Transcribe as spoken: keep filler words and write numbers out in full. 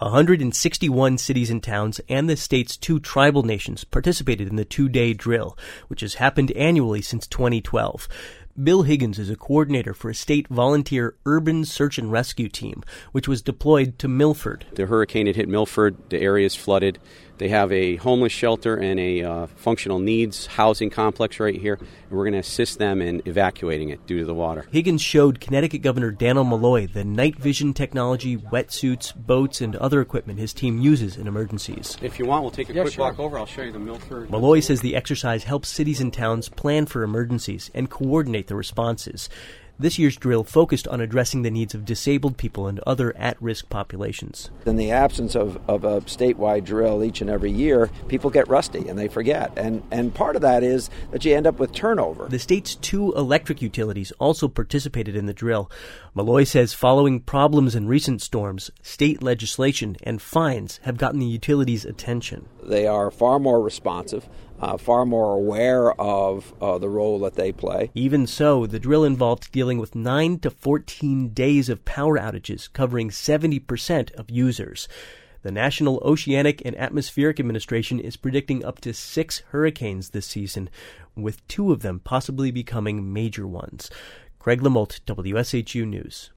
one hundred sixty-one cities and towns and the state's two tribal nations participated in the two-day drill, which has happened annually since twenty twelve. Bill Higgins is a coordinator for a state volunteer urban search and rescue team, which was deployed to Milford. The hurricane had hit Milford. The area is flooded. They have a homeless shelter and a uh, functional needs housing complex right here, and we're going to assist them in evacuating it due to the water. Higgins showed Connecticut Governor Dannel Malloy the night vision technology, wetsuits, boats, and other equipment his team uses in emergencies. If you want, we'll take a yeah, quick sure. walk over. I'll show you the Milford. Malloy says the exercise helps cities and towns plan for emergencies and coordinate the responses. This year's drill focused on addressing the needs of disabled people and other at-risk populations. In the absence of, of a statewide drill each and every year, people get rusty and they forget. And, and part of that is that you end up with turnover. The state's two electric utilities also participated in the drill. Malloy says following problems in recent storms, state legislation and fines have gotten the utilities' attention. They are far more responsive, uh, far more aware of uh, the role that they play. Even so, the drill involved dealing with nine to fourteen days of power outages, covering seventy percent of users. The National Oceanic and Atmospheric Administration is predicting up to six hurricanes this season, with two of them possibly becoming major ones. Craig Lamolt, W S H U News.